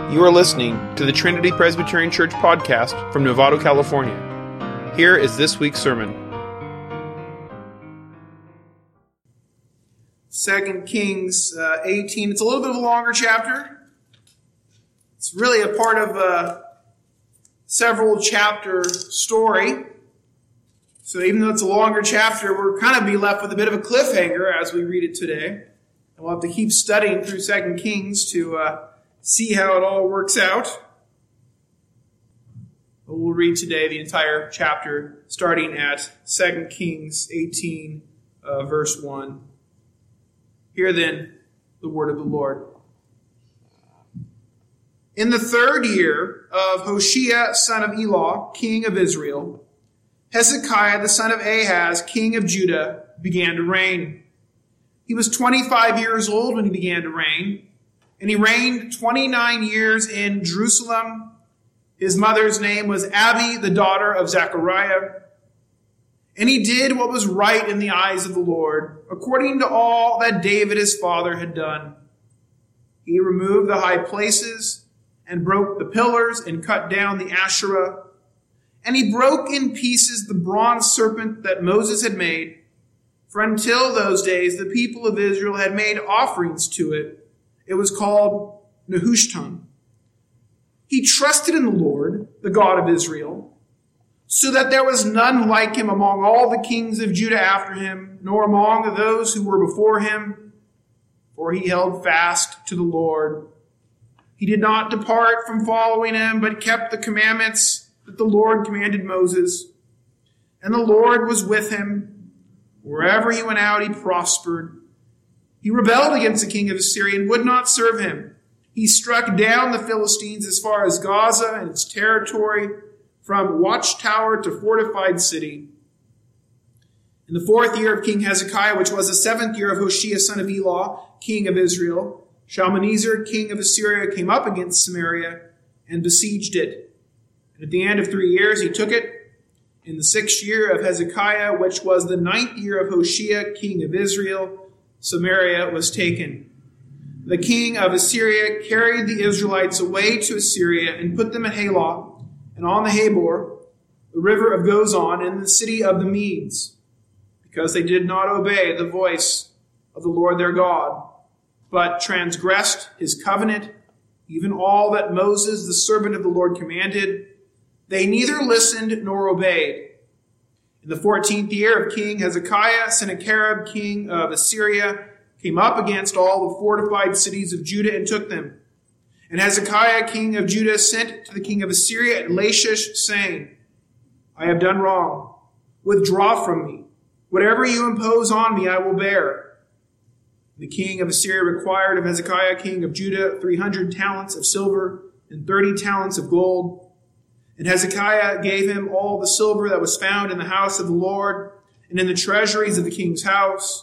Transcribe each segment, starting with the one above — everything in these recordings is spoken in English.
You are listening to the Trinity Presbyterian Church podcast from Novato, California. Here is this week's sermon. 2 Kings 18. It's a little bit of a longer chapter. It's really a part of a several chapter story. So even though it's a longer chapter, we're kind of be left with a bit of a cliffhanger as we read it today. And we'll have to keep studying through 2 Kings to see how it all works out. But we'll read today the entire chapter, starting at 2 Kings 18, verse 1. Hear then the word of the Lord. In the 3rd year of Hoshea, son of Elah, king of Israel, Hezekiah, the son of Ahaz, king of Judah, began to reign. He was 25 years old when he began to reign, and he reigned 29 years in Jerusalem. His mother's name was Abi, the daughter of Zechariah. And he did what was right in the eyes of the Lord, according to all that David his father had done. He removed the high places and broke the pillars and cut down the Asherah. And he broke in pieces the bronze serpent that Moses had made. For until those days the people of Israel had made offerings to it. It was called Nehushtan. He trusted in the Lord, the God of Israel, so that there was none like him among all the kings of Judah after him, nor among those who were before him, for he held fast to the Lord. He did not depart from following him, but kept the commandments that the Lord commanded Moses. And the Lord was with him. Wherever he went out, he prospered. He rebelled against the king of Assyria and would not serve him. He struck down the Philistines as far as Gaza and its territory, from watchtower to fortified city. In the 4th year of King Hezekiah, which was the 7th year of Hoshea, son of Elah, king of Israel, Shalmaneser, king of Assyria, came up against Samaria and besieged it. And at the end of 3 years, he took it. In the 6th year of Hezekiah, which was the 9th year of Hoshea, king of Israel, Samaria was taken. The king of Assyria carried the Israelites away to Assyria and put them at Halah and on the Habor, the river of Gozan, and the city of the Medes, because they did not obey the voice of the Lord their God, but transgressed his covenant, even all that Moses, the servant of the Lord, commanded. They neither listened nor obeyed. In the 14th year of King Hezekiah, Sennacherib, king of Assyria, came up against all the fortified cities of Judah and took them. And Hezekiah, king of Judah, sent to the king of Assyria at Lachish, saying, I have done wrong. Withdraw from me. Whatever you impose on me, I will bear. The king of Assyria required of Hezekiah, king of Judah, 300 talents of silver and 30 talents of gold. And Hezekiah gave him all the silver that was found in the house of the Lord and in the treasuries of the king's house.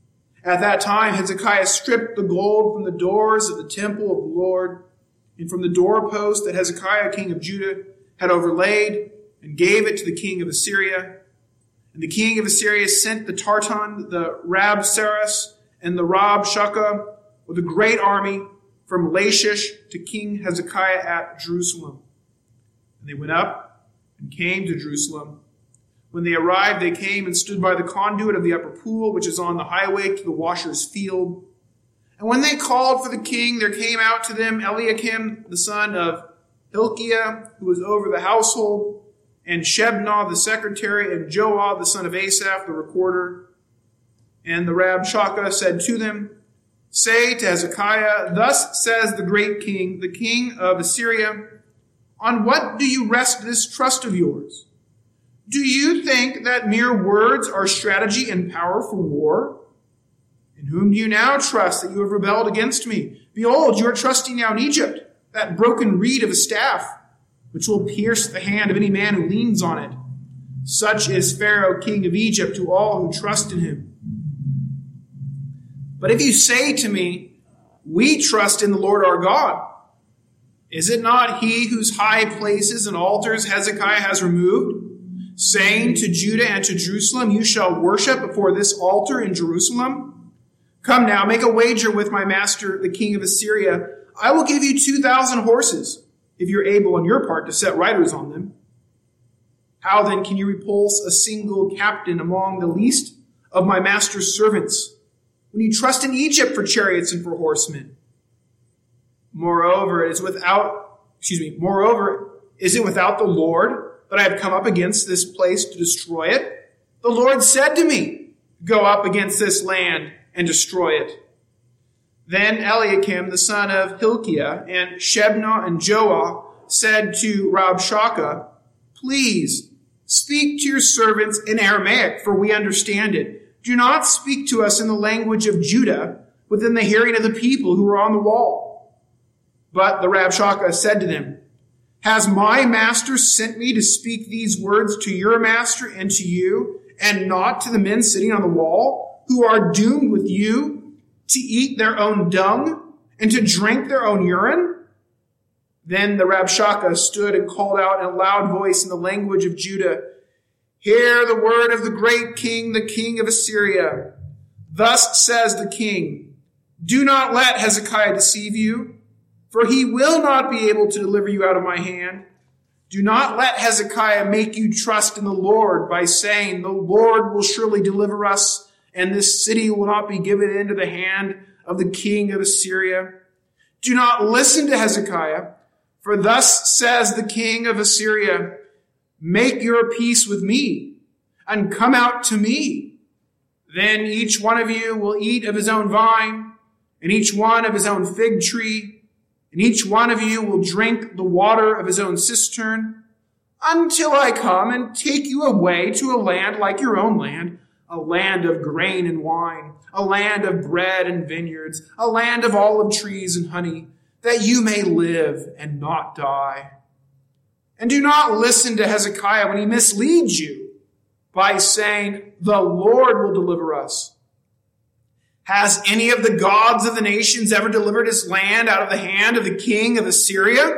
At that time, Hezekiah stripped the gold from the doors of the temple of the Lord and from the doorpost that Hezekiah, king of Judah, had overlaid and gave it to the king of Assyria. And the king of Assyria sent the Tartan, the Rabsaris, and the Rabshakeh with a great army from Lachish to King Hezekiah at Jerusalem. And they went up and came to Jerusalem. When they arrived, they came and stood by the conduit of the upper pool, which is on the highway to the washer's field. And when they called for the king, there came out to them Eliakim, the son of Hilkiah, who was over the household, and Shebna, the secretary, and Joah, the son of Asaph, the recorder. And the Rabshakeh said to them, Say to Hezekiah, Thus says the great king, the king of Assyria, On what do you rest this trust of yours? Do you think that mere words are strategy and power for war? In whom do you now trust that you have rebelled against me? Behold, you are trusting now in Egypt, that broken reed of a staff, which will pierce the hand of any man who leans on it. Such is Pharaoh, king of Egypt, to all who trust in him. But if you say to me, We trust in the Lord our God, is it not he whose high places and altars Hezekiah has removed, saying to Judah and to Jerusalem, You shall worship before this altar in Jerusalem? Come now, make a wager with my master, the king of Assyria, I will give you 2,000 horses, if you're able on your part to set riders on them. How then can you repulse a single captain among the least of my master's servants, when you trust in Egypt for chariots and for horsemen? Moreover, is it without the Lord that I have come up against this place to destroy it? The Lord said to me, go up against this land and destroy it. Then Eliakim, the son of Hilkiah, and Shebna and Joah said to Rabshakeh, please speak to your servants in Aramaic, for we understand it. Do not speak to us in the language of Judah, within the hearing of the people who are on the wall. But the Rabshakeh said to them, has my master sent me to speak these words to your master and to you, and not to the men sitting on the wall, who are doomed with you to eat their own dung and to drink their own urine? Then the Rabshakeh stood and called out in a loud voice in the language of Judah, hear the word of the great king, the king of Assyria. Thus says the king, do not let Hezekiah deceive you, for he will not be able to deliver you out of my hand. Do not let Hezekiah make you trust in the Lord by saying, the Lord will surely deliver us, and this city will not be given into the hand of the king of Assyria. Do not listen to Hezekiah, for thus says the king of Assyria, make your peace with me, and come out to me. Then each one of you will eat of his own vine, and each one of his own fig tree, and each one of you will drink the water of his own cistern, until I come and take you away to a land like your own land, a land of grain and wine, a land of bread and vineyards, a land of olive trees and honey, that you may live and not die. And do not listen to Hezekiah when he misleads you by saying, the Lord will deliver us. Has any of the gods of the nations ever delivered his land out of the hand of the king of Assyria?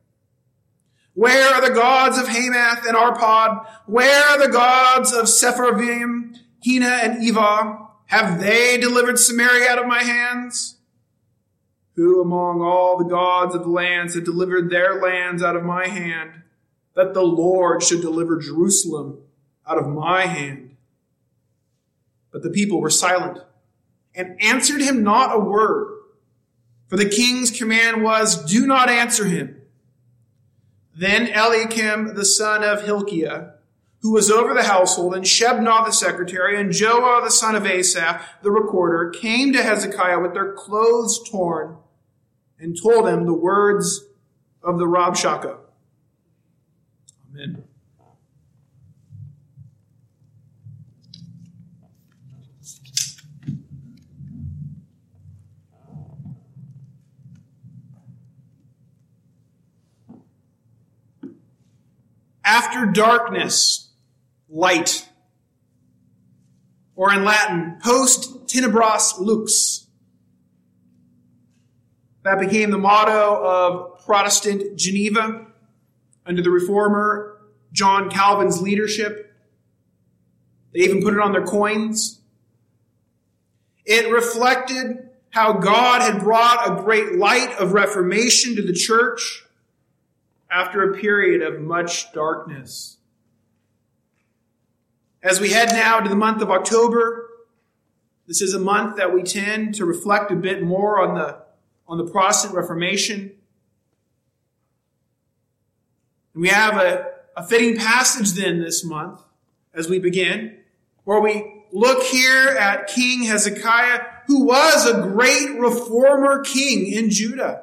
Where are the gods of Hamath and Arpad? Where are the gods of Sepharvaim, Hena and Eva? Have they delivered Samaria out of my hands? Who among all the gods of the lands have delivered their lands out of my hand, that the Lord should deliver Jerusalem out of my hand? But the people were silent and answered him not a word. For the king's command was, do not answer him. Then Eliakim, the son of Hilkiah, who was over the household, and Shebna the secretary, and Joah the son of Asaph, the recorder, came to Hezekiah with their clothes torn, and told him the words of the Rabshakeh. Amen. After darkness, light. Or in Latin, post tenebras lux. That became the motto of Protestant Geneva under the reformer John Calvin's leadership. They even put it on their coins. It reflected how God had brought a great light of reformation to the church after a period of much darkness. As we head now to the month of October, this is a month that we tend to reflect a bit more on the Protestant Reformation. And we have a fitting passage then this month as we begin, where we look here at King Hezekiah, who was a great reformer king in Judah.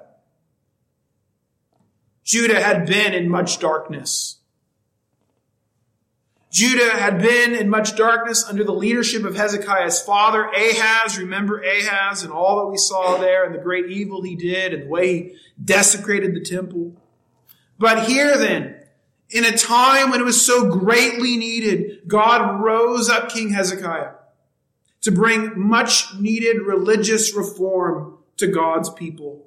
Judah had been in much darkness. Judah had been in much darkness under the leadership of Hezekiah's father, Ahaz. Remember Ahaz and all that we saw there and the great evil he did and the way he desecrated the temple. But here then, in a time when it was so greatly needed, God rose up King Hezekiah to bring much needed religious reform to God's people.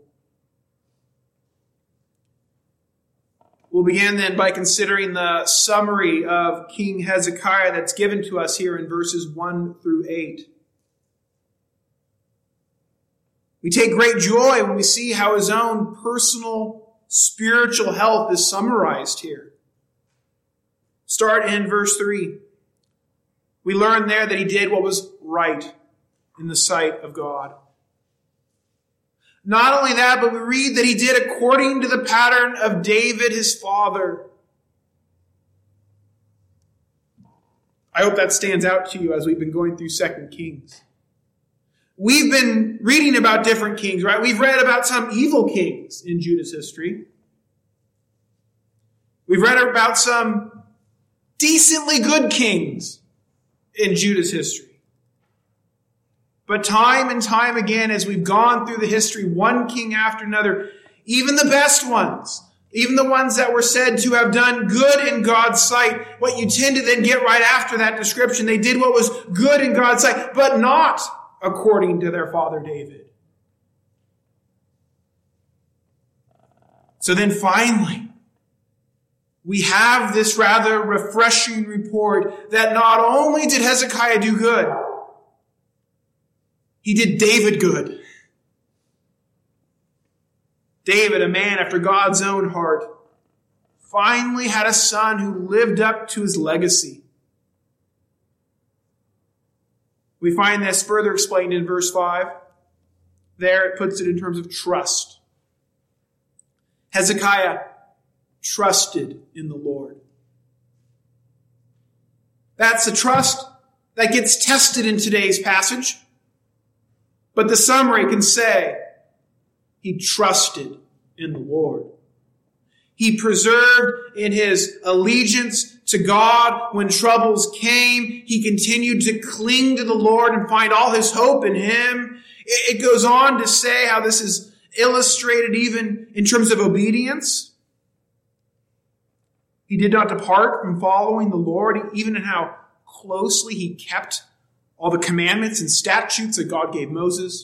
We'll begin then by considering the summary of King Hezekiah that's given to us here in verses 1 through 8. We take great joy when we see how his own personal spiritual health is summarized here. Start in verse 3. We learn there that he did what was right in the sight of God. Not only that, but we read that he did according to the pattern of David, his father. I hope that stands out to you as we've been going through 2 Kings. We've been reading about different kings, right? We've read about some evil kings in Judah's history. We've read about some decently good kings in Judah's history. But time and time again, as we've gone through the history, one king after another, even the best ones, even the ones that were said to have done good in God's sight, what you tend to then get right after that description, they did what was good in God's sight, but not according to their father David. So then finally, we have this rather refreshing report that not only did Hezekiah do good, he did David good. David, a man after God's own heart, finally had a son who lived up to his legacy. We find this further explained in verse 5. There it puts it in terms of trust. Hezekiah trusted in the Lord. That's a trust that gets tested in today's passage. But the summary can say, he trusted in the Lord. He preserved in his allegiance to God when troubles came. He continued to cling to the Lord and find all his hope in him. It goes on to say how this is illustrated even in terms of obedience. He did not depart from following the Lord, even in how closely he kept all the commandments and statutes that God gave Moses.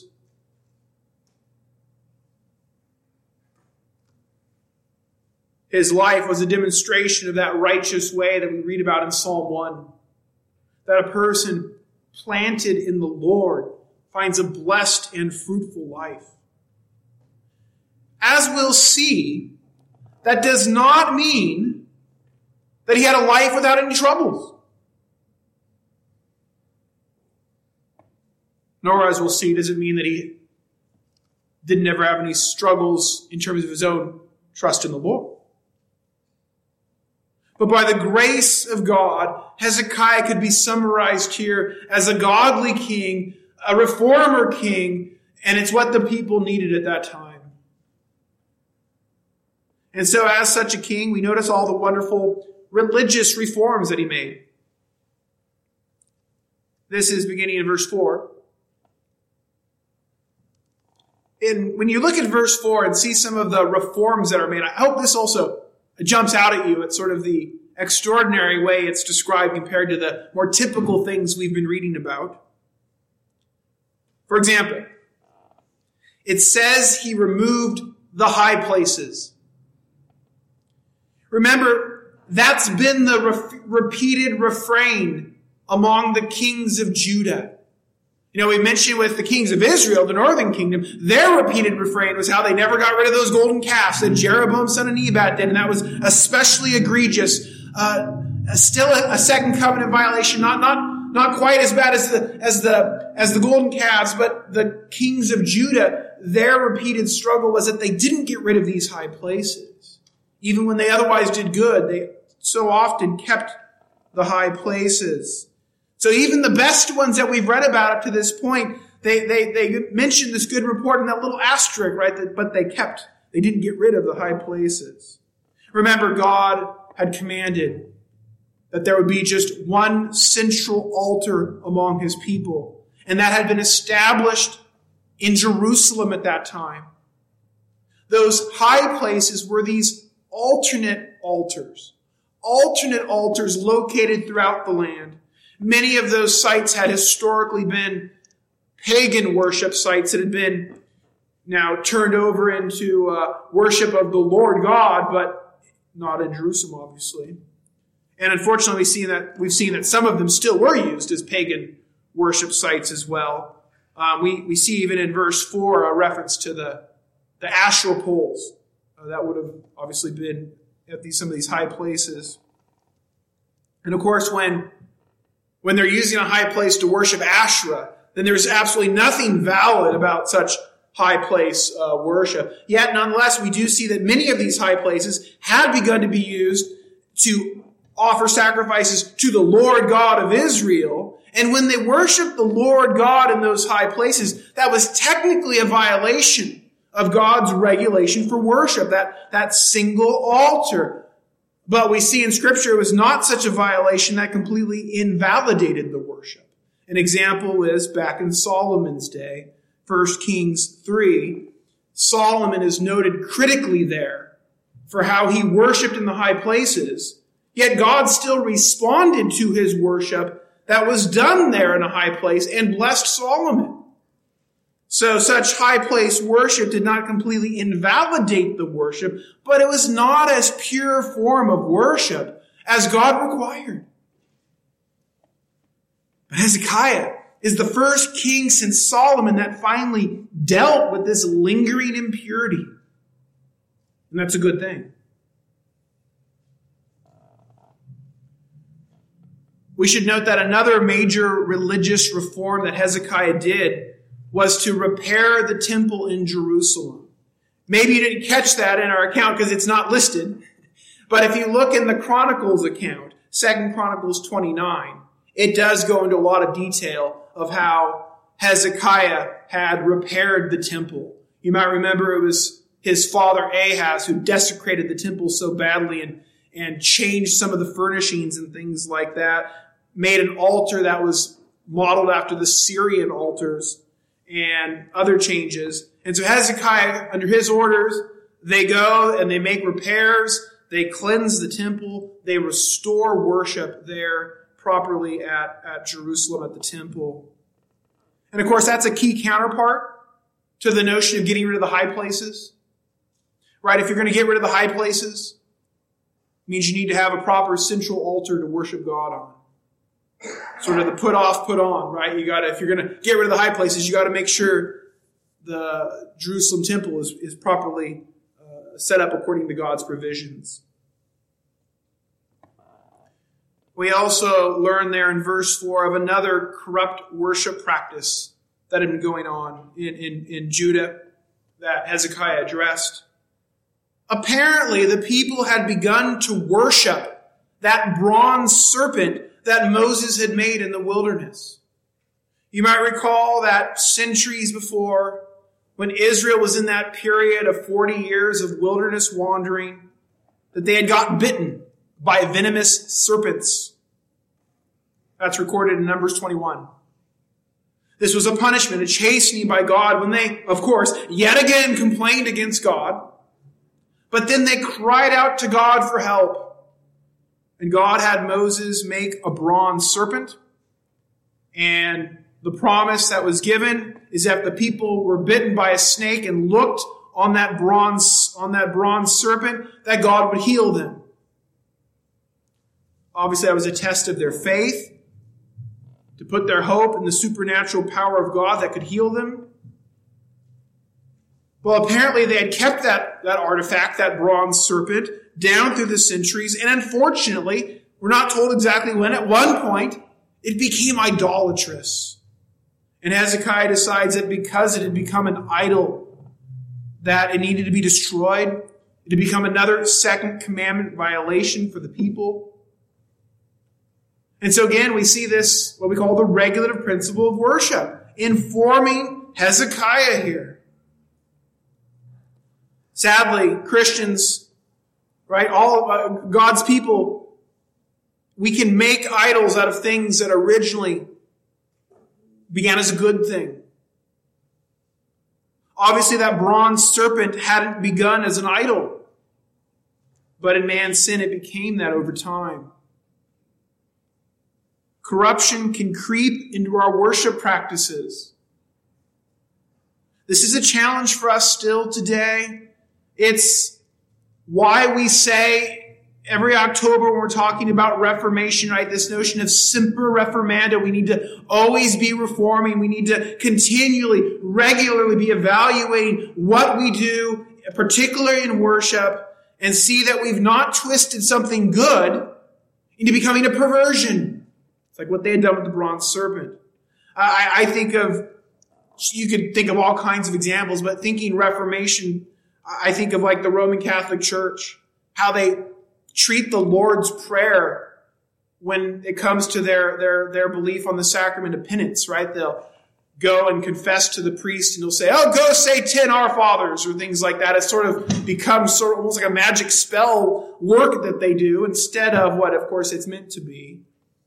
His life was a demonstration of that righteous way that we read about in Psalm 1. That a person planted in the Lord finds a blessed and fruitful life. As we'll see, that does not mean that he had a life without any troubles. Nor, as we'll see, does it mean that he didn't ever have any struggles in terms of his own trust in the Lord. But by the grace of God, Hezekiah could be summarized here as a godly king, a reformer king, and it's what the people needed at that time. And so as such a king, we notice all the wonderful religious reforms that he made. This is beginning in verse 4. And when you look at verse 4 and see some of the reforms that are made, I hope this also jumps out at you at sort of the extraordinary way it's described compared to the more typical things we've been reading about. For example, it says he removed the high places. Remember, that's been the repeated refrain among the kings of Judah. You know, we mentioned with the kings of Israel, the northern kingdom, their repeated refrain was how they never got rid of those golden calves that Jeroboam son of Nebat did, and that was especially egregious. Still a second covenant violation, not quite as bad as the golden calves, but the kings of Judah, their repeated struggle was that they didn't get rid of these high places. Even when they otherwise did good, they so often kept the high places. So even the best ones that we've read about up to this point, they mentioned this good report in that little asterisk, right? But they didn't get rid of the high places. Remember, God had commanded that there would be just one central altar among his people. And that had been established in Jerusalem at that time. Those high places were these alternate altars located throughout the land. Many of those sites had historically been pagan worship sites that had been now turned over into worship of the Lord God, but not in Jerusalem, obviously. And unfortunately, we've seen that some of them still were used as pagan worship sites as well. We see even in verse 4 a reference to the astral poles. That would have obviously been at some of these high places. And of course, when they're using a high place to worship Asherah, then there's absolutely nothing valid about such high place worship. Yet, nonetheless, we do see that many of these high places had begun to be used to offer sacrifices to the Lord God of Israel. And when they worshiped the Lord God in those high places, that was technically a violation of God's regulation for worship, that single altar. But we see in Scripture it was not such a violation that completely invalidated the worship. An example is back in Solomon's day, 1 Kings 3. Solomon is noted critically there for how he worshipped in the high places, yet God still responded to his worship that was done there in a high place and blessed Solomon. So such high place worship did not completely invalidate the worship, but it was not as pure form of worship as God required. But Hezekiah is the first king since Solomon that finally dealt with this lingering impurity. And that's a good thing. We should note that another major religious reform that Hezekiah did was to repair the temple in Jerusalem. Maybe you didn't catch that in our account because it's not listed. But if you look in the Chronicles account, 2 Chronicles 29, it does go into a lot of detail of how Hezekiah had repaired the temple. You might remember it was his father Ahaz who desecrated the temple so badly and changed some of the furnishings and things like that, made an altar that was modeled after the Syrian altars, and other changes. And so Hezekiah, under his orders, they go and they make repairs, they cleanse the temple, they restore worship there properly at Jerusalem at the temple. And of course, that's a key counterpart to the notion of getting rid of the high places. Right? If you're going to get rid of the high places, it means you need to have a proper central altar to worship God on. Sort of the put off, put on, right? If you're going to get rid of the high places, you got to make sure the Jerusalem temple is properly set up according to God's provisions. We also learn there in verse 4 of another corrupt worship practice that had been going on in Judah that Hezekiah addressed. Apparently, the people had begun to worship that bronze serpent that Moses had made in the wilderness. You might recall that centuries before, when Israel was in that period of 40 years of wilderness wandering, that they had gotten bitten by venomous serpents. That's recorded in Numbers 21. This was a punishment, a chastening by God when they, of course, yet again complained against God. But then they cried out to God for help. And God had Moses make a bronze serpent. And the promise that was given is that the people were bitten by a snake and looked on that bronze serpent, that God would heal them. Obviously, that was a test of their faith, to put their hope in the supernatural power of God that could heal them. Well, apparently they had kept that artifact, that bronze serpent, down through the centuries. And unfortunately, we're not told exactly when, at one point, it became idolatrous. And Hezekiah decides that because it had become an idol, that it needed to be destroyed. It had become another second commandment violation for the people. And so again, we see this, what we call the regulative principle of worship, informing Hezekiah here. Sadly, Christians, right, all of God's people, we can make idols out of things that originally began as a good thing. Obviously, that bronze serpent hadn't begun as an idol, but in man's sin, it became that over time. Corruption can creep into our worship practices. This is a challenge for us still today. It's why we say every October when we're talking about Reformation, right? This notion of semper reformanda. We need to always be reforming. We need to continually, regularly be evaluating what we do, particularly in worship, and see that we've not twisted something good into becoming a perversion. It's like what they had done with the bronze serpent. I think of, you could think of all kinds of examples, but thinking Reformation, I think of like the Roman Catholic Church, how they treat the Lord's Prayer when it comes to their belief on the sacrament of penance, right? They'll go and confess to the priest and he'll say, oh, go say 10 Our Fathers or things like that. It sort of becomes sort of almost like a magic spell work that they do instead of what, of course, it's meant to be.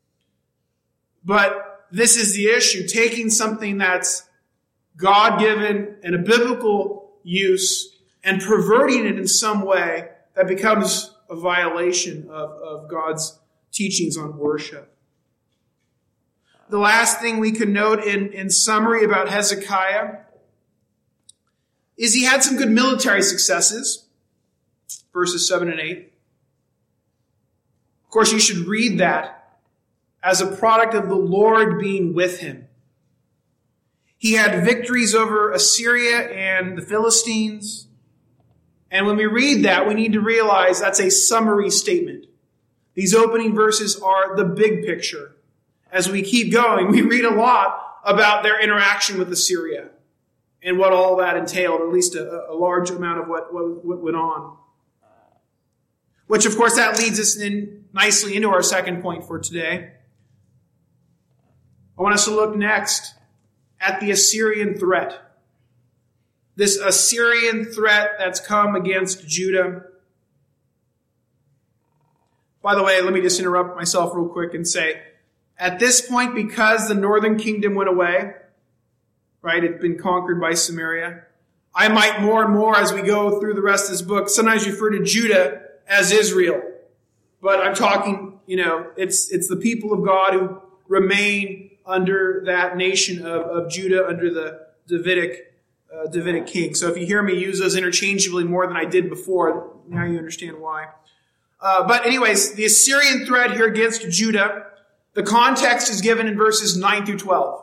But this is the issue, taking something that's God-given and a biblical use and perverting it in some way that becomes a violation of God's teachings on worship. The last thing we can note in summary about Hezekiah is he had some good military successes, verses 7 and 8. Of course, you should read that as a product of the Lord being with him. He had victories over Assyria and the Philistines. And when we read that, we need to realize that's a summary statement. These opening verses are the big picture. As we keep going, we read a lot about their interaction with Assyria and what all that entailed, or at least a large amount of what went on. Which, of course, that leads us in nicely into our second point for today. I want us to look next at the Assyrian threat. This Assyrian threat that's come against Judah. By the way, let me just interrupt myself real quick and say, at this point, because the northern kingdom went away, right, it'd been conquered by Samaria, I might more and more as we go through the rest of this book sometimes refer to Judah as Israel. But I'm talking, it's the people of God who remain under that nation of Judah, under the Davidic king. So if you hear me use those interchangeably more than I did before, now you understand why. But anyways, the Assyrian threat here against Judah, the context is given in verses 9 through 12.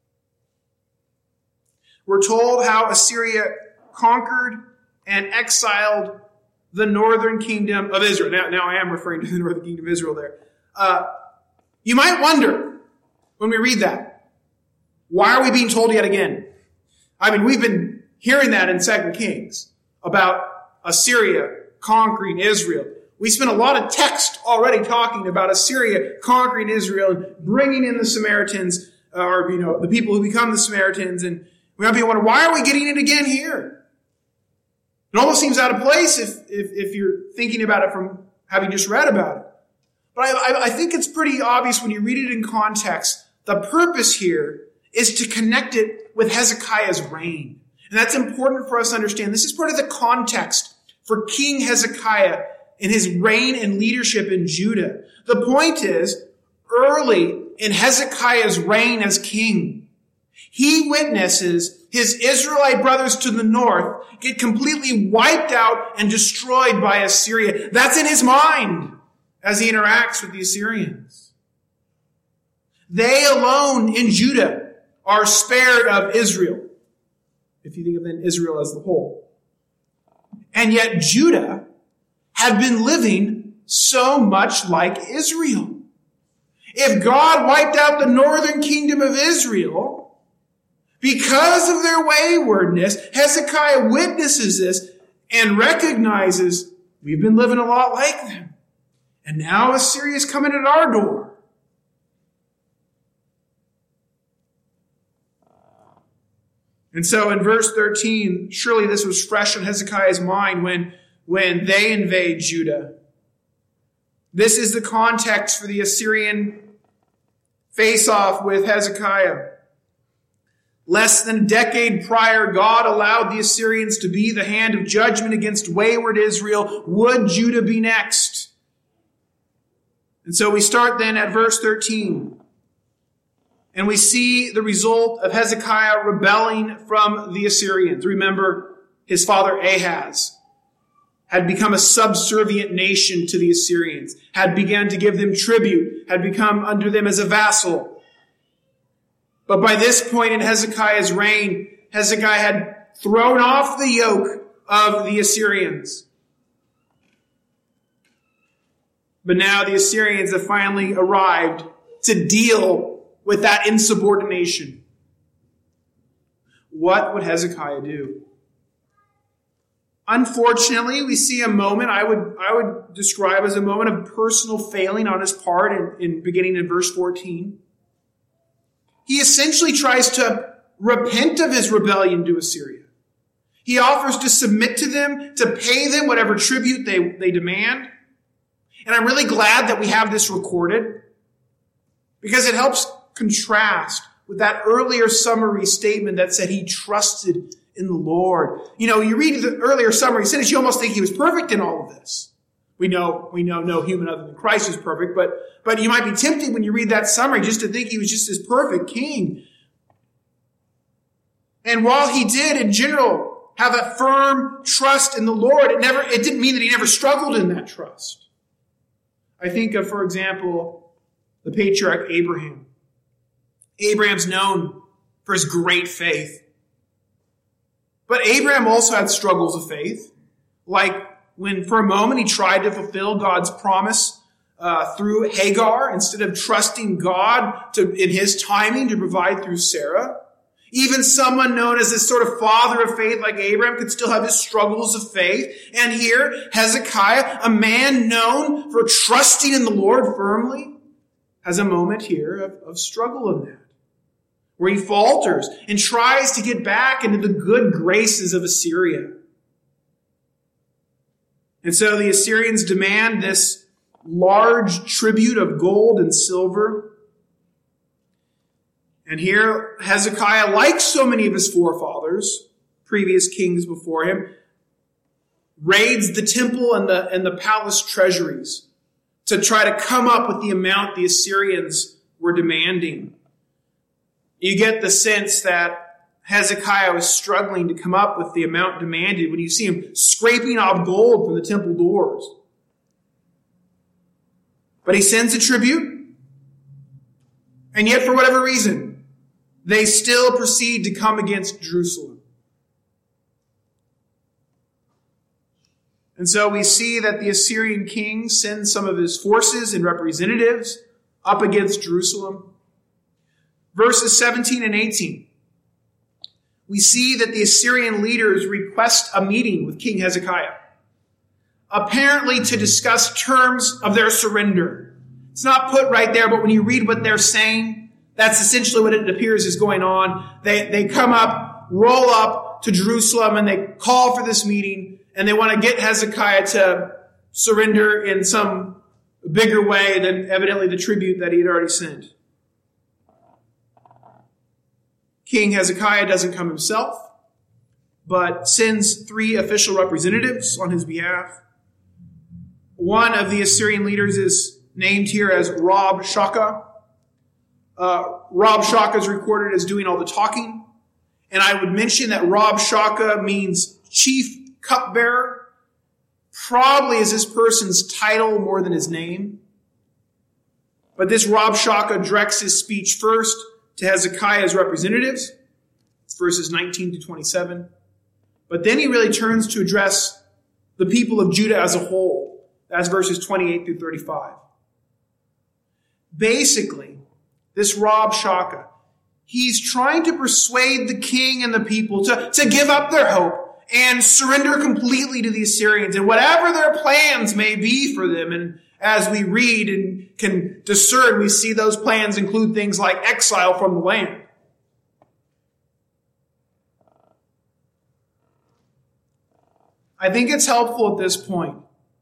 We're told how Assyria conquered and exiled the northern kingdom of Israel. Now I am referring to the northern kingdom of Israel there. You might wonder, when we read that, why are we being told yet again? I mean, we've been hearing that in 2 Kings about Assyria conquering Israel. We spent a lot of text already talking about Assyria conquering Israel and bringing in the Samaritans, or, the people who become the Samaritans. And we might be wondering, why are we getting it again here? It almost seems out of place if you're thinking about it from having just read about it. But I think it's pretty obvious when you read it in context. The purpose here is to connect it with Hezekiah's reign. And that's important for us to understand. This is part of the context for King Hezekiah in his reign and leadership in Judah. The point is, early in Hezekiah's reign as king, he witnesses his Israelite brothers to the north get completely wiped out and destroyed by Assyria. That's in his mind as he interacts with the Assyrians. They alone in Judah are spared of Israel, if you think of then Israel as the whole. And yet Judah had been living so much like Israel. If God wiped out the northern kingdom of Israel, because of their waywardness, Hezekiah witnesses this and recognizes we've been living a lot like them. And now Assyria is coming at our door. And so in verse 13, surely this was fresh on Hezekiah's mind when they invade Judah. This is the context for the Assyrian face-off with Hezekiah. Less than a decade prior, God allowed the Assyrians to be the hand of judgment against wayward Israel. Would Judah be next? And so we start then at verse 13. And we see the result of Hezekiah rebelling from the Assyrians. Remember his father Ahaz had become a subservient nation to the Assyrians, had begun to give them tribute, had become under them as a vassal. But by this point in Hezekiah's reign, Hezekiah had thrown off the yoke of the Assyrians. But now the Assyrians have finally arrived to deal with that insubordination. What would Hezekiah do? Unfortunately, we see a moment I would describe as a moment of personal failing on his part in beginning in verse 14. He essentially tries to repent of his rebellion to Assyria. He offers to submit to them, to pay them whatever tribute they demand. And I'm really glad that we have this recorded because it helps contrast with that earlier summary statement that said he trusted in the Lord. You know, you read the earlier summary sentence, you almost think he was perfect in all of this. We know no human other than Christ is perfect, but you might be tempted when you read that summary just to think he was just this perfect king. And while he did in general have a firm trust in the Lord, it didn't mean that he never struggled in that trust. I think of, for example, the patriarch Abraham. Abraham's known for his great faith. But Abraham also had struggles of faith, like when for a moment he tried to fulfill God's promise through Hagar instead of trusting God in his timing to provide through Sarah. Even someone known as this sort of father of faith like Abraham could still have his struggles of faith. And here, Hezekiah, a man known for trusting in the Lord firmly, has a moment here of struggle in that, where he falters and tries to get back into the good graces of Assyria. And so the Assyrians demand this large tribute of gold and silver. And here Hezekiah, like so many of his forefathers, previous kings before him, raids the temple and the palace treasuries to try to come up with the amount the Assyrians were demanding. You get the sense that Hezekiah was struggling to come up with the amount demanded when you see him scraping off gold from the temple doors. But he sends a tribute, and yet for whatever reason, they still proceed to come against Jerusalem. And so we see that the Assyrian king sends some of his forces and representatives up against Jerusalem. Verses 17 and 18. We see that the Assyrian leaders request a meeting with King Hezekiah, apparently to discuss terms of their surrender. It's not put right there, but when you read what they're saying, that's essentially what it appears is going on. They come up, roll up to Jerusalem, and they call for this meeting, and they want to get Hezekiah to surrender in some bigger way than evidently the tribute that he had already sent. King Hezekiah doesn't come himself, but sends 3 official representatives on his behalf. One of the Assyrian leaders is named here as Rabshakeh. Rabshakeh is recorded as doing all the talking. And I would mention that Rabshakeh means chief cupbearer. Probably is this person's title more than his name. But this Rabshakeh directs his speech first to Hezekiah's representatives, verses 19 to 27. But then he really turns to address the people of Judah as a whole. That's verses 28 through 35. Basically, this Rabshakeh, he's trying to persuade the king and the people to give up their hope and surrender completely to the Assyrians and whatever their plans may be for them. And as we read and can discern, we see those plans include things like exile from the land. I think it's helpful at this point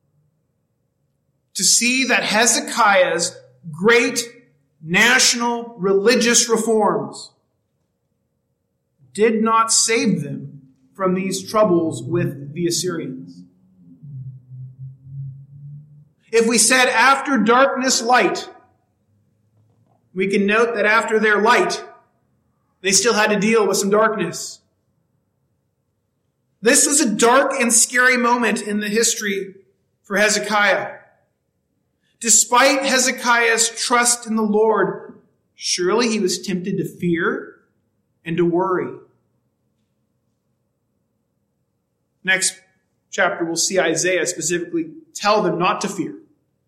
to see that Hezekiah's great national religious reforms did not save them from these troubles with the Assyrians. If we said after darkness, light, we can note that after their light, they still had to deal with some darkness. This was a dark and scary moment in the history for Hezekiah. Despite Hezekiah's trust in the Lord, surely he was tempted to fear and to worry. Next chapter, we'll see Isaiah specifically tell them not to fear.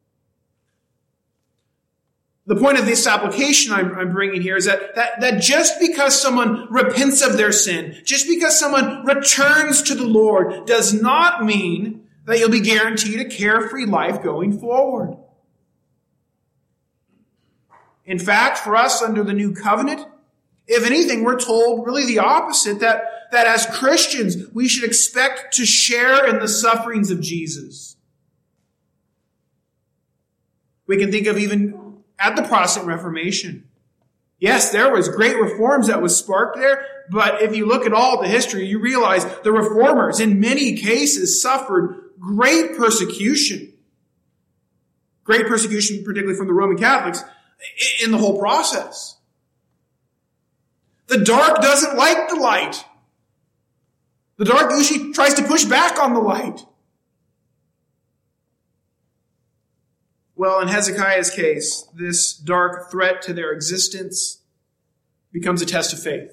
The point of this application I'm bringing here is that just because someone repents of their sin, just because someone returns to the Lord, does not mean that you'll be guaranteed a carefree life going forward. In fact, for us under the new covenant, if anything, we're told really the opposite, that as Christians, we should expect to share in the sufferings of Jesus. We can think of even at the Protestant Reformation. Yes, there was great reforms that was sparked there, but if you look at all the history, you realize the reformers in many cases suffered great persecution. Great persecution, particularly from the Roman Catholics, in the whole process. The dark doesn't like the light. The dark usually tries to push back on the light. Well, in Hezekiah's case, this dark threat to their existence becomes a test of faith.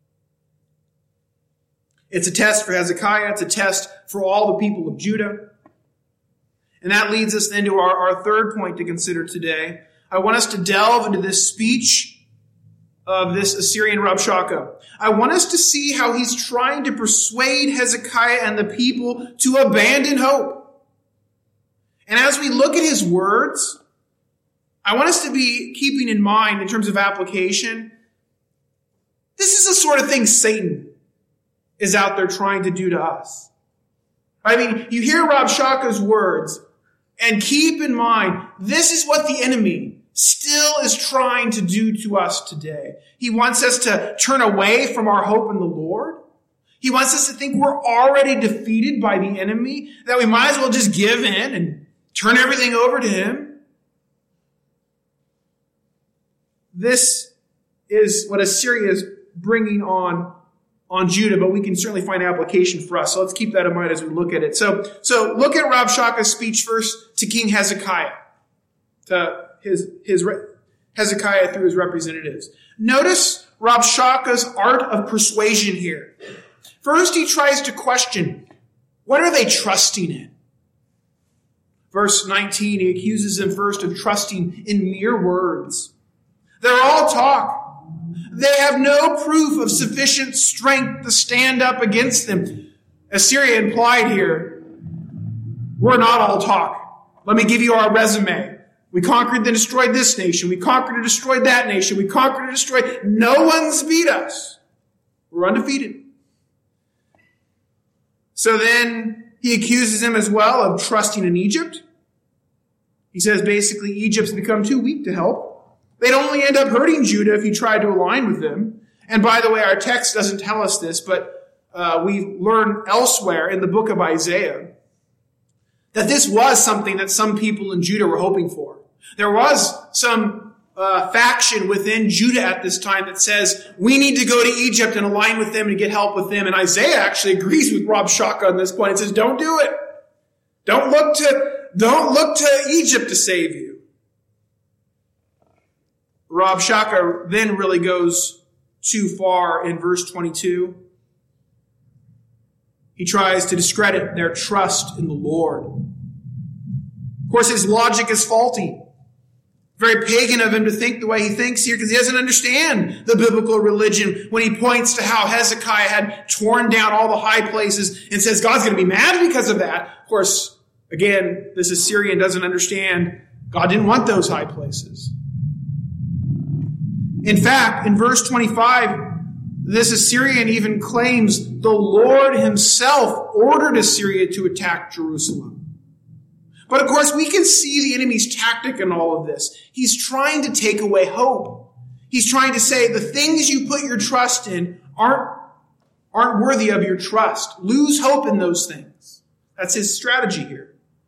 It's a test for Hezekiah. It's a test for all the people of Judah. And that leads us then to our third point to consider today. I want us to delve into this speech of this Assyrian Rabshakeh. I want us to see how he's trying to persuade Hezekiah and the people to abandon hope. And as we look at his words, I want us to be keeping in mind in terms of application, this is the sort of thing Satan is out there trying to do to us. I mean, you hear Rabshakeh's words, and keep in mind, this is what the enemy still is trying to do to us today. He wants us to turn away from our hope in the Lord. He wants us to think we're already defeated by the enemy, that we might as well just give in and turn everything over to him. This is what Assyria is bringing on Judah, but we can certainly find application for us. So let's keep that in mind as we look at it. So look at Rabshakeh's speech first to King Hezekiah, to Hezekiah through his representatives. Notice Rabshakeh's art of persuasion here. First, he tries to question, what are they trusting in? Verse 19, he accuses them first of trusting in mere words. They're all talk. They have no proof of sufficient strength to stand up against them. Assyria implied here, we're not all talk. Let me give you our resume. We conquered and destroyed this nation. We conquered and destroyed that nation. We conquered and destroyed. No one's beat us. We're undefeated. So then he accuses them as well of trusting in Egypt. He says basically Egypt's become too weak to help. They'd only end up hurting Judah if he tried to align with them. And by the way, our text doesn't tell us this, but we learn elsewhere in the book of Isaiah that this was something that some people in Judah were hoping for. There was some faction within Judah at this time that says, we need to go to Egypt and align with them and get help with them. And Isaiah actually agrees with Rabshakeh on this point and says, don't do it. Don't look to Egypt to save you. Rabshakeh then really goes too far in verse 22. He tries to discredit their trust in the Lord. Of course, his logic is faulty. Very pagan of him to think the way he thinks here because he doesn't understand the biblical religion when he points to how Hezekiah had torn down all the high places and says God's going to be mad because of that. Of course, again, this Assyrian doesn't understand God didn't want those high places. In fact, in verse 25, this Assyrian even claims the Lord himself ordered Assyria to attack Jerusalem. But of course, we can see the enemy's tactic in all of this. He's trying to take away hope. He's trying to say the things you put your trust in aren't worthy of your trust. Lose hope in those things. That's his strategy here.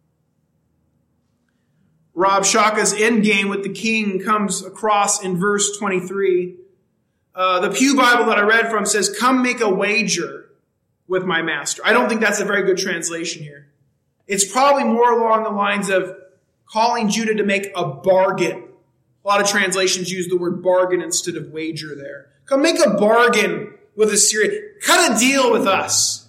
Rabshakeh's endgame with the king comes across in verse 23. The Pew Bible that I read from says, come make a wager with my master. I don't think that's a very good translation here. It's probably more along the lines of calling Judah to make a bargain. A lot of translations use the word bargain instead of wager there. Come make a bargain with Assyria. Cut a deal with us.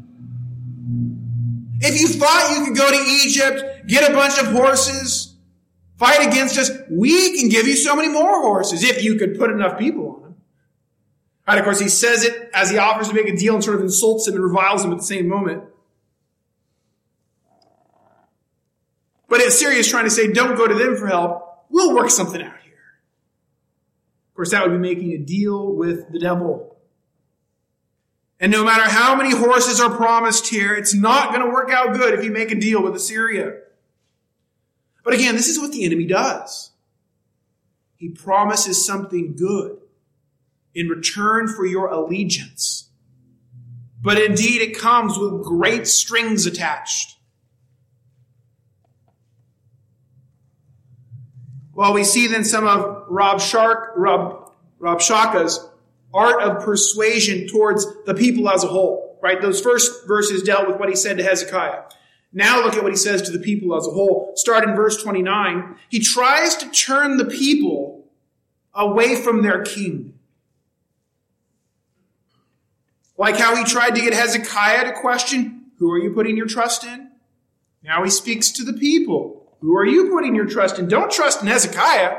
If you thought you could go to Egypt, get a bunch of horses, fight against us, we can give you so many more horses if you could put enough people on them. Right, of course, he says it as he offers to make a deal and sort of insults him and reviles him at the same moment. But Assyria is trying to say, don't go to them for help. We'll work something out here. Of course, that would be making a deal with the devil. And no matter how many horses are promised here, it's not going to work out good if you make a deal with Assyria. But again, this is what the enemy does. He promises something good in return for your allegiance. But indeed, it comes with great strings attached. Well, we see then some of Rabshakeh's art of persuasion towards the people as a whole, right? Those first verses dealt with what he said to Hezekiah. Now look at what he says to the people as a whole. Start in verse 29. He tries to turn the people away from their king. Like how he tried to get Hezekiah to question, who are you putting your trust in? Now he speaks to the people. Who are you putting your trust in? Don't trust in Hezekiah.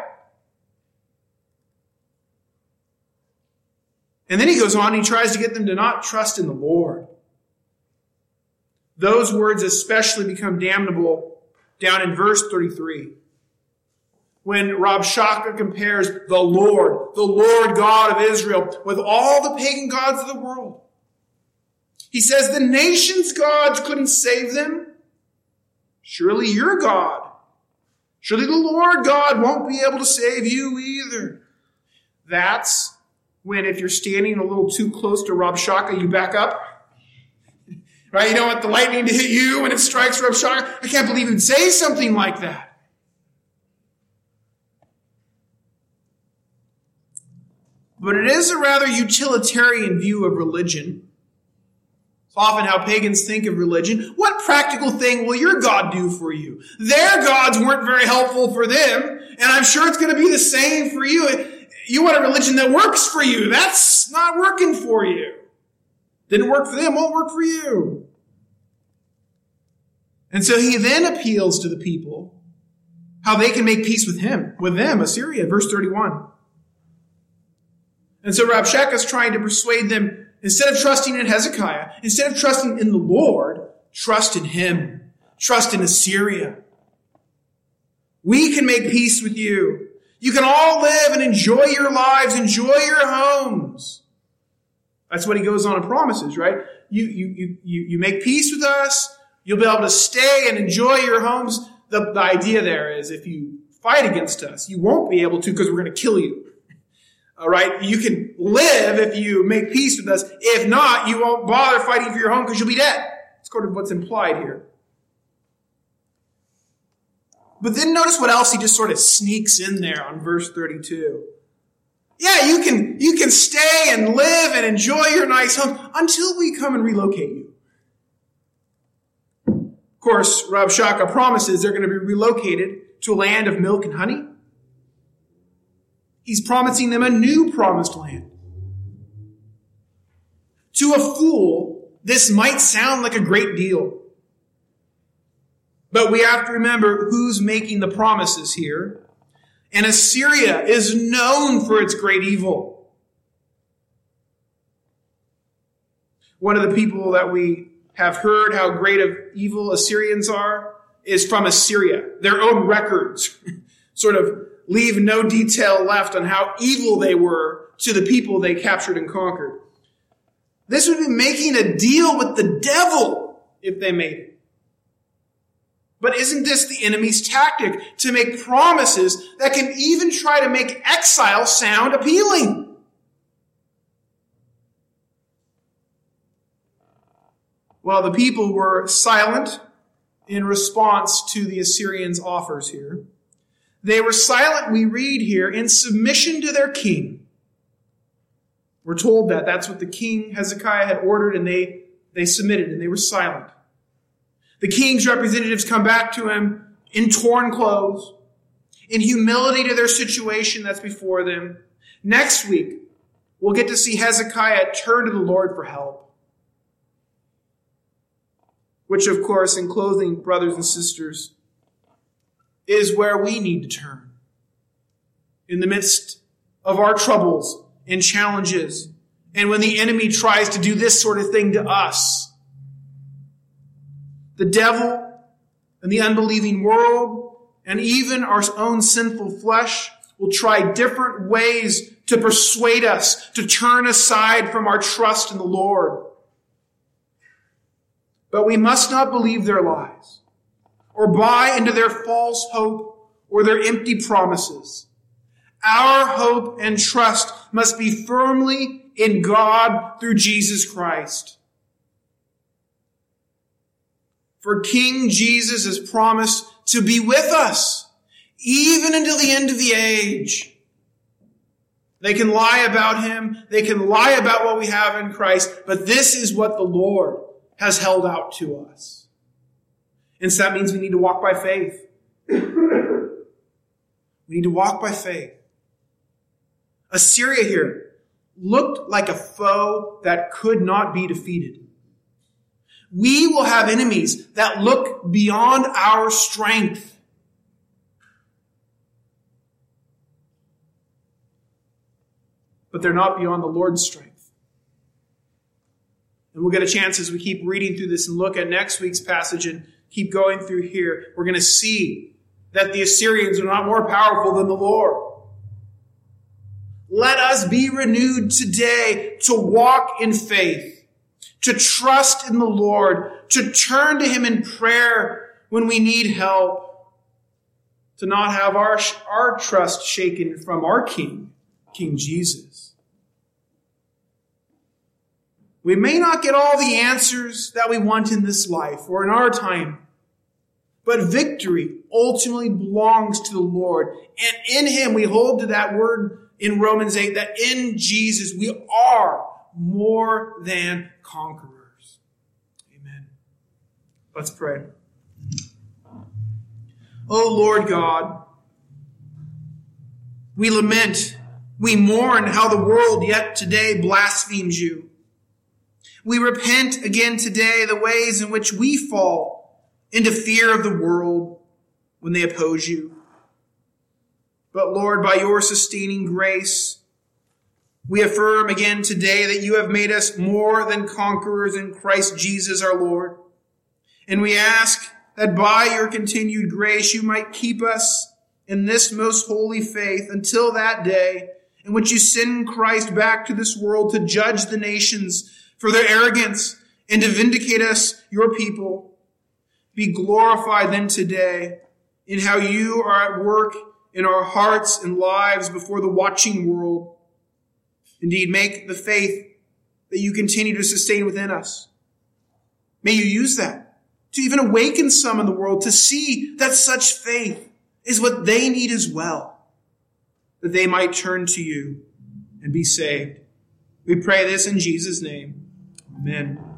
And then he goes on and he tries to get them to not trust in the Lord. Those words especially become damnable down in verse 33. When Rabshakeh compares the Lord God of Israel, with all the pagan gods of the world. He says the nations' gods couldn't save them. Surely your God. Surely the Lord God won't be able to save you either. That's when, if you're standing a little too close to Rabshakeh, you back up. Right? You don't want the lightning to hit you when it strikes Rabshakeh. I can't believe he'd say something like that. But it is a rather utilitarian view of religion. It's often how pagans think of religion. What practical thing will your God do for you? Their gods weren't very helpful for them, and I'm sure it's going to be the same for you. You want a religion that works for you. That's not working for you. Didn't work for them, won't work for you. And so he then appeals to the people how they can make peace with them, Assyria, verse 31. And so Rabshakeh is trying to persuade them, instead of trusting in Hezekiah, instead of trusting in the Lord, trust in him. Trust in Assyria. We can make peace with you. You can all live and enjoy your lives, enjoy your homes. That's what he goes on and promises, right? You make peace with us. You'll be able to stay and enjoy your homes. The idea there is if you fight against us, you won't be able to because we're going to kill you. All right? You can live if you make peace with us. If not, you won't bother fighting for your home because you'll be dead. That's kind of what's implied here. But then notice what else he just sort of sneaks in there on verse 32. Yeah, you can stay and live and enjoy your nice home until we come and relocate you. Of course, Rabshakeh promises they're going to be relocated to a land of milk and honey. He's promising them a new promised land. To a fool, this might sound like a great deal. But we have to remember who's making the promises here. And Assyria is known for its great evil. One of the people that we have heard how great of evil Assyrians are is from Assyria. Their own records sort of leave no detail left on how evil they were to the people they captured and conquered. This would be making a deal with the devil if they made it. But isn't this the enemy's tactic? To make promises that can even try to make exile sound appealing. Well, the people were silent in response to the Assyrians' offers here. They were silent, we read here, in submission to their king. We're told that. That's what the king Hezekiah had ordered, and they They submitted and they were silent. The king's representatives come back to him in torn clothes, in humility to their situation that's before them. Next week, we'll get to see Hezekiah turn to the Lord for help. Which, of course, in closing, brothers and sisters, is where we need to turn. In the midst of our troubles and challenges, and when the enemy tries to do this sort of thing to us, the devil and the unbelieving world and even our own sinful flesh will try different ways to persuade us to turn aside from our trust in the Lord. But we must not believe their lies or buy into their false hope or their empty promises. Our hope and trust must be firmly in God through Jesus Christ. For King Jesus has promised to be with us, even until the end of the age. They can lie about him. They can lie about what we have in Christ. But this is what the Lord has held out to us. And so that means we need to walk by faith. We need to walk by faith. Assyria here looked like a foe that could not be defeated. We will have enemies that look beyond our strength. But they're not beyond the Lord's strength. And we'll get a chance as we keep reading through this and look at next week's passage and keep going through here. We're going to see that the Assyrians are not more powerful than the Lord. Let us be renewed today to walk in faith, to trust in the Lord, to turn to him in prayer when we need help, to not have our trust shaken from our King, King Jesus. We may not get all the answers that we want in this life or in our time, but victory ultimately belongs to the Lord. And in him, we hold to that word in Romans 8, that in Jesus we are more than conquerors. Amen. Let's pray. Oh Lord God, we lament, we mourn how the world yet today blasphemes you. We repent again today the ways in which we fall into fear of the world when they oppose you. But Lord, by your sustaining grace, we affirm again today that you have made us more than conquerors in Christ Jesus our Lord. And we ask that by your continued grace you might keep us in this most holy faith until that day in which you send Christ back to this world to judge the nations for their arrogance and to vindicate us, your people. Be glorified then today in how you are at work in our hearts and lives before the watching world. Indeed, make the faith that you continue to sustain within us. May you use that to even awaken some in the world to see that such faith is what they need as well, that they might turn to you and be saved. We pray this in Jesus' name. Amen.